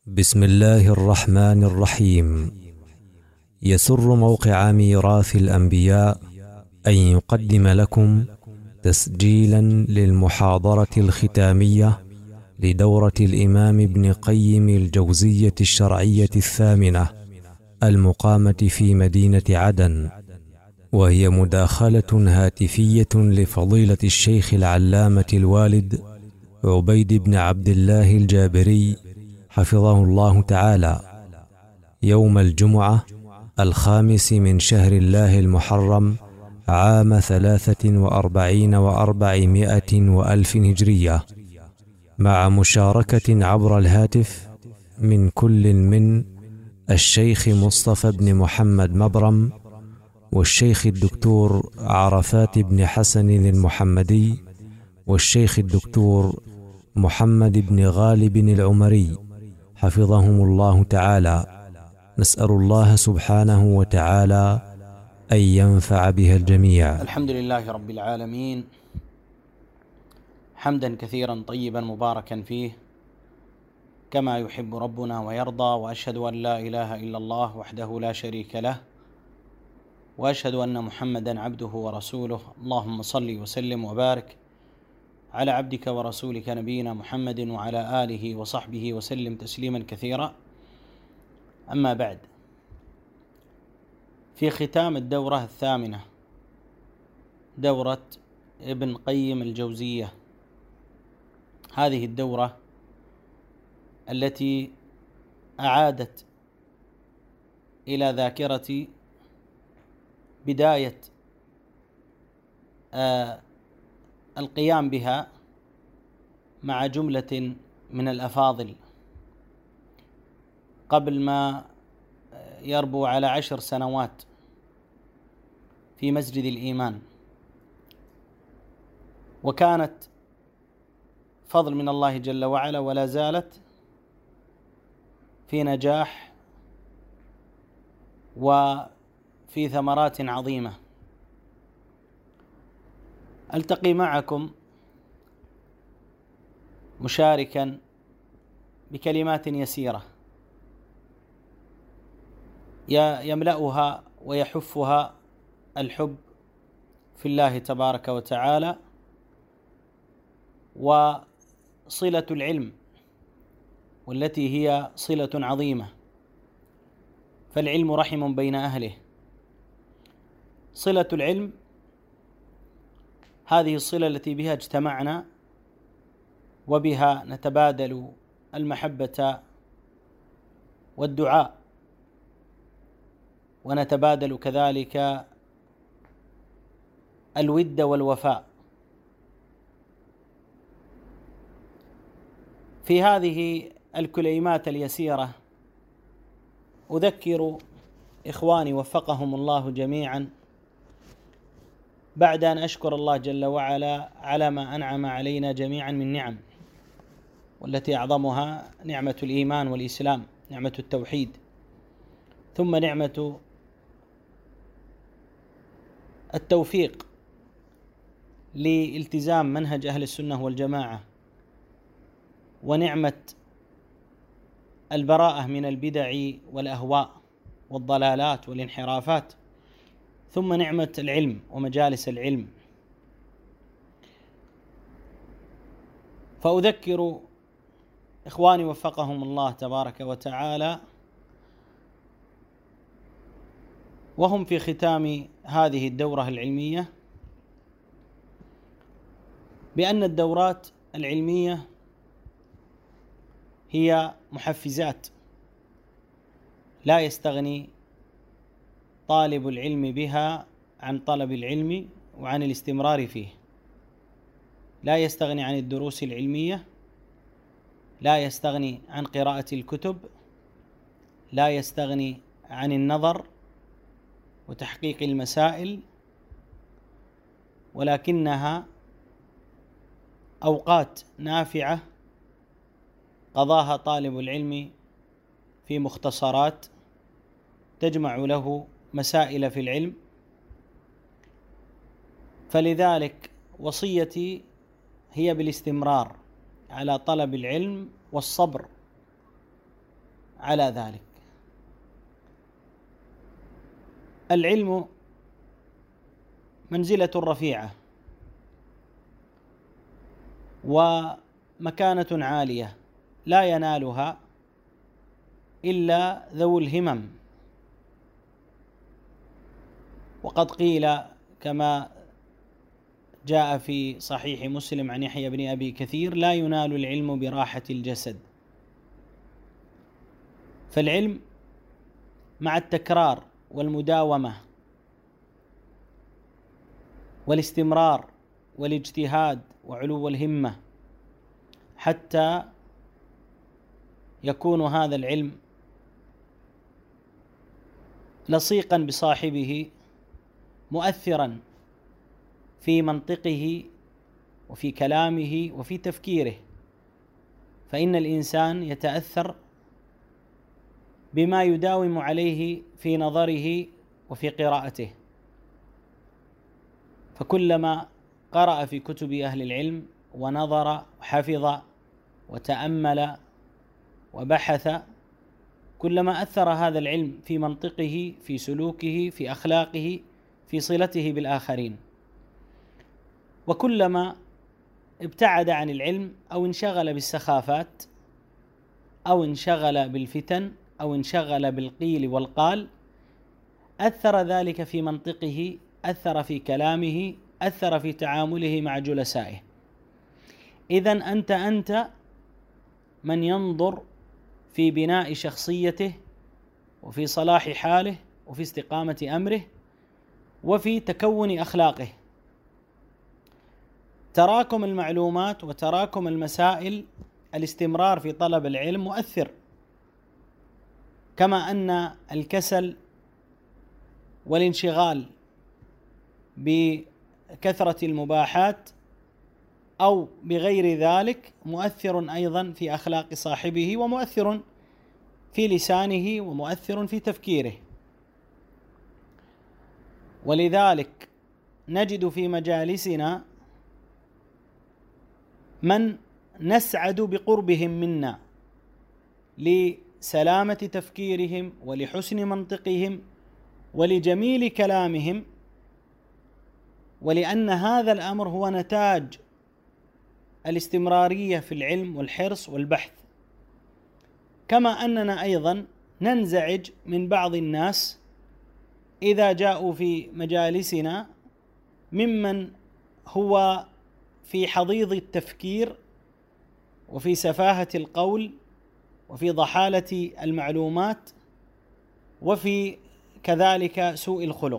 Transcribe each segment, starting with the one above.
بسم الله الرحمن الرحيم. يسر موقع ميراث الأنبياء أن يقدم لكم تسجيلا للمحاضرة الختامية لدورة الإمام ابن قيم الجوزية الشرعية الثامنة المقامة في مدينة عدن، وهي مداخلة هاتفية لفضيلة الشيخ العلامة الوالد عبيد بن عبد الله الجابري حفظه الله تعالى، يوم الجمعة 5 من شهر الله المحرم عام 43 و400 وألف هجرية، مع مشاركة عبر الهاتف من كل من الشيخ مصطفى بن محمد مبرم، والشيخ الدكتور عرفات بن حسن المحمدي، والشيخ الدكتور محمد بن غالب العمري حفظهم الله تعالى. نسأل الله سبحانه وتعالى أن ينفع بها الجميع. الحمد لله رب العالمين، حمدا كثيرا طيبا مباركا فيه كما يحب ربنا ويرضى، وأشهد أن لا إله إلا الله وحده لا شريك له، وأشهد أن محمدا عبده ورسوله. اللهم صل وسلم وبارك على عبدك ورسولك نبينا محمد وعلى آله وصحبه وسلم تسليما كثيرا. أما بعد، في ختام الدورة الثامنة، دورة ابن قيم الجوزية، هذه الدورة التي أعادت إلى ذاكرتي بداية القيام بها مع جملة من الأفاضل قبل ما يربو على 10 سنوات في مسجد الإيمان، وكانت فضل من الله جل وعلا، ولا زالت في نجاح وفي ثمرات عظيمة. ألتقي معكم مشاركا بكلمات يسيرة يملأها ويحفها الحب في الله تبارك وتعالى، وصلة العلم، والتي هي صلة عظيمة، فالعلم رحم بين أهله. صلة العلم هذه الصلة التي بها اجتمعنا، وبها نتبادل المحبة والدعاء، ونتبادل كذلك الود والوفاء. في هذه الكلمات اليسيرة أذكر إخواني وفقهم الله جميعا، بعد أن أشكر الله جل وعلا على ما أنعم علينا جميعا من نعم، والتي أعظمها نعمة الإيمان والإسلام، نعمة التوحيد، ثم نعمة التوفيق لالتزام منهج أهل السنة والجماعة، ونعمة البراءة من البدع والأهواء والضلالات والانحرافات، ثم نعمة العلم ومجالس العلم. فأذكر إخواني وفقهم الله تبارك وتعالى وهم في ختام هذه الدورة العلمية بأن الدورات العلمية هي محفزات لا يستغني طالب العلم بها عن طلب العلم وعن الاستمرار فيه، لا يستغني عن الدروس العلمية، لا يستغني عن قراءة الكتب، لا يستغني عن النظر وتحقيق المسائل، ولكنها أوقات نافعة قضاها طالب العلم في مختصرات تجمع له مسائل في العلم. فلذلك وصيتي هي بالاستمرار على طلب العلم والصبر على ذلك. العلم منزلة رفيعة ومكانة عالية لا ينالها إلا ذو الهمم، وقد قيل كما جاء في صحيح مسلم عن يحيى بن أبي كثير: لا ينال العلم براحة الجسد. فالعلم مع التكرار والمداومة والاستمرار والاجتهاد وعلو الهمة حتى يكون هذا العلم لصيقا بصاحبه، مؤثرا في منطقه وفي كلامه وفي تفكيره، فإن الإنسان يتأثر بما يداوم عليه في نظره وفي قراءته. فكلما قرأ في كتب أهل العلم ونظر وحفظ وتأمل وبحث، كلما أثر هذا العلم في منطقه، في سلوكه، في أخلاقه، في صلته بالآخرين. وكلما ابتعد عن العلم أو انشغل بالسخافات أو انشغل بالفتن أو انشغل بالقيل والقال، أثر ذلك في منطقه، أثر في كلامه، أثر في تعامله مع جلسائه. إذن أنت من ينظر في بناء شخصيته وفي صلاح حاله وفي استقامة أمره وفي تكون أخلاقه. تراكم المعلومات وتراكم المسائل، الاستمرار في طلب العلم مؤثر، كما أن الكسل والانشغال بكثرة المباحات أو بغير ذلك مؤثر أيضا في أخلاق صاحبه، ومؤثر في لسانه، ومؤثر في تفكيره. ولذلك نجد في مجالسنا من نسعد بقربهم منا لسلامة تفكيرهم ولحسن منطقهم ولجميل كلامهم، ولأن هذا الأمر هو نتاج الاستمرارية في العلم والحرص والبحث. كما أننا أيضا ننزعج من بعض الناس إذا جاءوا في مجالسنا ممن هو في حضيض التفكير وفي سفاهة القول وفي ضحالة المعلومات وفي كذلك سوء الخلق.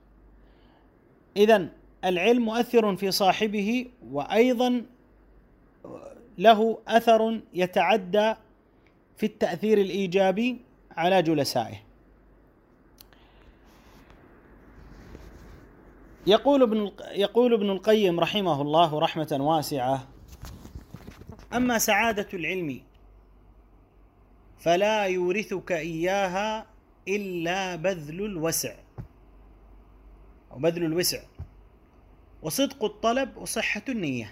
إذن العلم مؤثر في صاحبه، وأيضا له أثر يتعدى في التأثير الإيجابي على جلسائه. يقول ابن القيم رحمه الله رحمة واسعة: أما سعادة العلم فلا يورثك إياها إلا بذل الوسع أو بذل الوسع وصدق الطلب وصحة النية.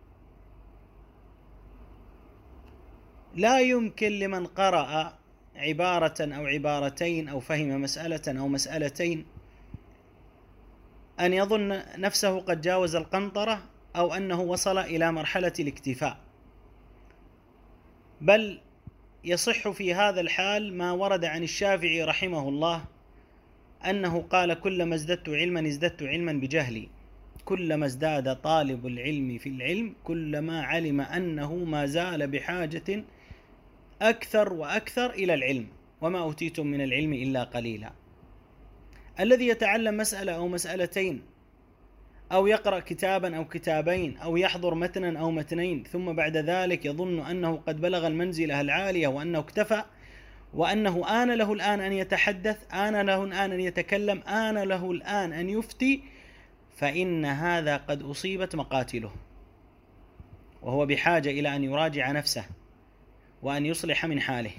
لا يمكن لمن قرأ عبارة أو عبارتين أو فهم مسألة أو مسألتين أن يظن نفسه قد جاوز القنطرة أو أنه وصل إلى مرحلة الاكتفاء، بل يصح في هذا الحال ما ورد عن الشافعي رحمه الله أنه قال: كلما ازددت علما ازددت علما بجهلي، كلما ازداد طالب العلم في العلم كلما علم أنه ما زال بحاجة أكثر وأكثر إلى العلم، وما أوتيتم من العلم إلا قليلا. الذي يتعلم مسألة أو مسألتين أو يقرأ كتابا أو كتابين أو يحضر متنا أو متنين ثم بعد ذلك يظن أنه قد بلغ المنزلة العالية وأنه اكتفى وأنه آن له الآن أن يتحدث، آن له الآن أن يتكلم، آن له الآن أن يفتي، فإن هذا قد أصيبت مقاتله، وهو بحاجة إلى أن يراجع نفسه وأن يصلح من حاله.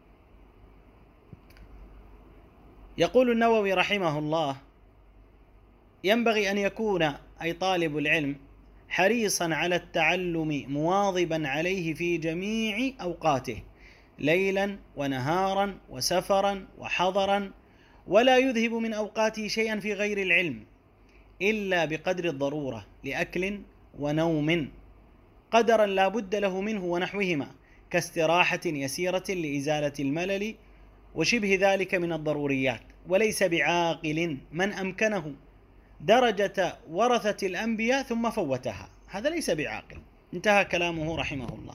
يقول النووي رحمه الله: ينبغي أن يكون أي طالب العلم حريصا على التعلم مواظبا عليه في جميع أوقاته، ليلا ونهارا وسفرا وحضرا، ولا يذهب من أوقاته شيئا في غير العلم إلا بقدر الضرورة لأكل ونوم، قدرا لا بد له منه ونحوهما، كاستراحة يسيرة لإزالة الملل وشبه ذلك من الضروريات. وليس بعاقل من أمكنه درجة ورثة الأنبياء ثم فوتها، هذا ليس بعاقل. انتهى كلامه رحمه الله.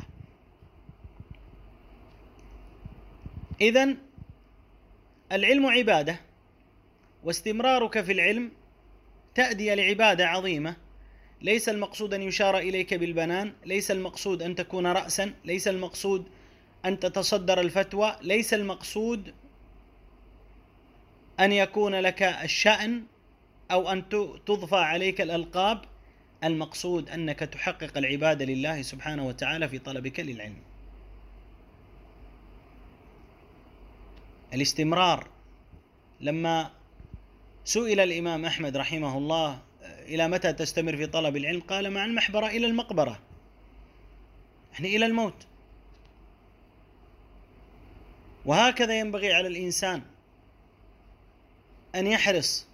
إذن العلم عبادة، واستمرارك في العلم تأدي لعبادة عظيمة. ليس المقصود أن يشار إليك بالبنان، ليس المقصود أن تكون رأسا، ليس المقصود أن تتصدر الفتوى، ليس المقصود أن يكون لك الشأن أو أن تضفى عليك الألقاب. المقصود أنك تحقق العبادة لله سبحانه وتعالى في طلبك للعلم. الاستمرار، لما سئل الإمام أحمد رحمه الله إلى متى تستمر في طلب العلم، قال مع المحبرة إلى المقبرة، يعني إلى الموت. وهكذا ينبغي على الإنسان أن يحرص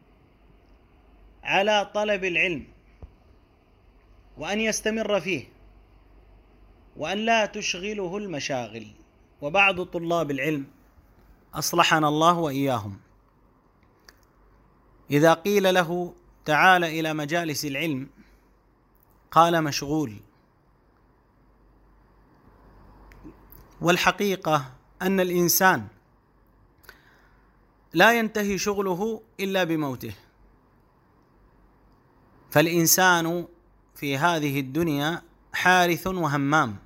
على طلب العلم وأن يستمر فيه، وأن لا تشغله المشاغل. وبعض طلاب العلم أصلحنا الله وإياهم إذا قيل له تعال إلى مجالس العلم قال مشغول. والحقيقة أن الإنسان لا ينتهي شغله إلا بموته، فالإنسان في هذه الدنيا حارث وهمام،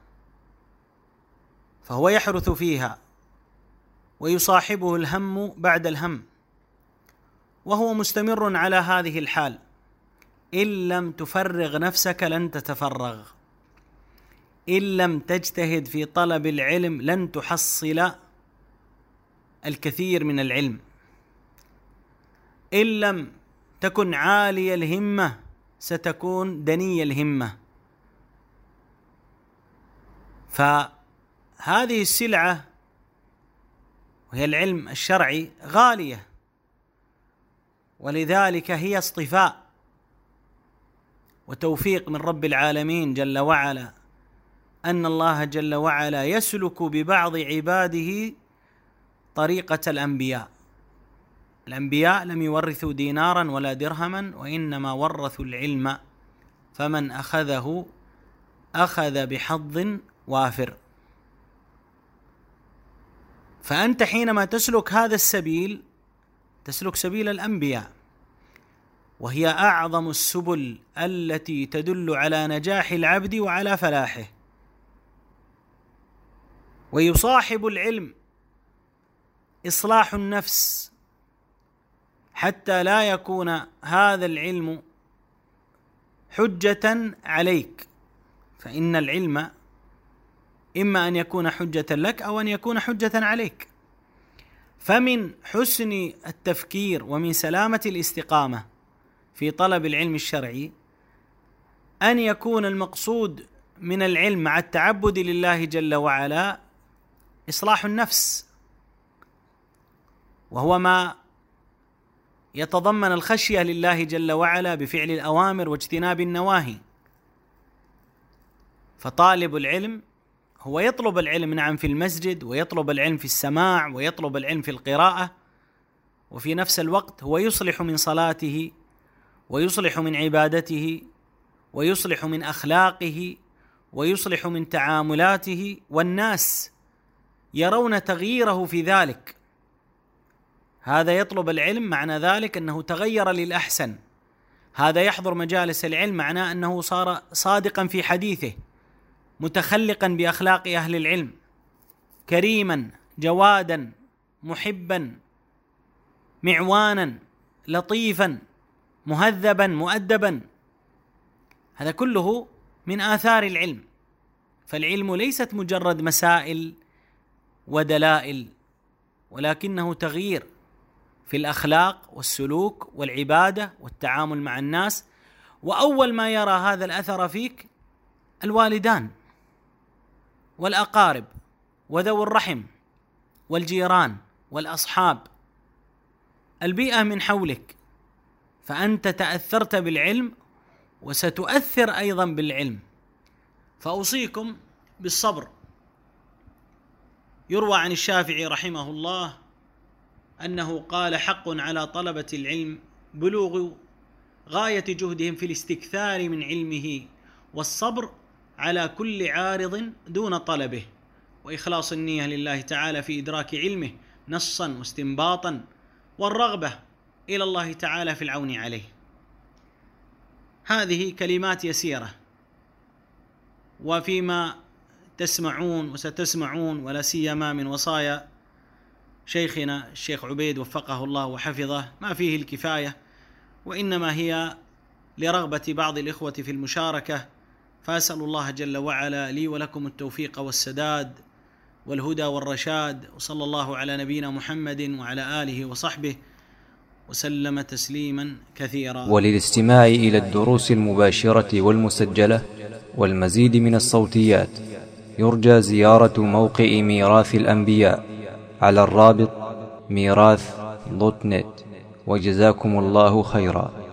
فهو يحرث فيها ويصاحبه الهم بعد الهم، وهو مستمر على هذه الحال. إن لم تفرغ نفسك لن تتفرغ، إن لم تجتهد في طلب العلم لن تحصل الكثير من العلم، إن لم تكن عالي الهمة ستكون دني الهمة. فهذه السلعة وهي العلم الشرعي غالية، ولذلك هي اصطفاء وتوفيق من رب العالمين جل وعلا، أن الله جل وعلا يسلك ببعض عباده طريقة الأنبياء. الأنبياء لم يورثوا دينارا ولا درهما، وإنما ورثوا العلم، فمن أخذه أخذ بحظ وافر. فأنت حينما تسلك هذا السبيل تسلك سبيل الأنبياء، وهي أعظم السبل التي تدل على نجاح العبد وعلى فلاحه. ويصاحب العلم إصلاح النفس حتى لا يكون هذا العلم حجة عليك، فإن العلم إما أن يكون حجة لك أو أن يكون حجة عليك. فمن حسن التفكير ومن سلامة الاستقامة في طلب العلم الشرعي أن يكون المقصود من العلم مع التعبد لله جل وعلا إصلاح النفس، وهو ما يتضمن الخشية لله جل وعلا بفعل الأوامر واجتناب النواهي. فطالب العلم هو يطلب العلم نعم في المسجد، ويطلب العلم في السماع، ويطلب العلم في القراءة، وفي نفس الوقت هو يصلح من صلاته، ويصلح من عبادته، ويصلح من أخلاقه، ويصلح من تعاملاته، والناس يرون تغييره في ذلك. هذا يطلب العلم معنى ذلك أنه تغير للأحسن، هذا يحضر مجالس العلم معناه أنه صار صادقا في حديثه، متخلقا بأخلاق أهل العلم، كريما جوادا محبا معوانا لطيفا مهذبا مؤدبا. هذا كله من آثار العلم. فالعلم ليست مجرد مسائل ودلائل، ولكنه تغيير في الأخلاق والسلوك والعبادة والتعامل مع الناس. وأول ما يرى هذا الأثر فيك الوالدان والأقارب وذوي الرحم والجيران والأصحاب، البيئة من حولك، فأنت تأثرت بالعلم وستؤثر أيضا بالعلم. فأوصيكم بالصبر. يروى عن الشافعي رحمه الله أنه قال: حق على طلبة العلم بلوغ غاية جهدهم في الاستكثار من علمه، والصبر على كل عارض دون طلبه، وإخلاص النية لله تعالى في إدراك علمه نصا واستنباطا، والرغبة إلى الله تعالى في العون عليه. هذه كلمات يسيرة، وفيما تسمعون وستسمعون ولا سيما من وصايا شيخنا الشيخ عبيد وفقه الله وحفظه ما فيه الكفاية، وإنما هي لرغبة بعض الإخوة في المشاركة. فأسأل الله جل وعلا لي ولكم التوفيق والسداد والهدى والرشاد، وصلى الله على نبينا محمد وعلى آله وصحبه وسلم تسليما كثيرا. وللاستماع إلى الدروس المباشرة والمسجلة والمزيد من الصوتيات يرجى زيارة موقع ميراث الأنبياء على الرابط ميراث.net. وجزاكم الله خيرا.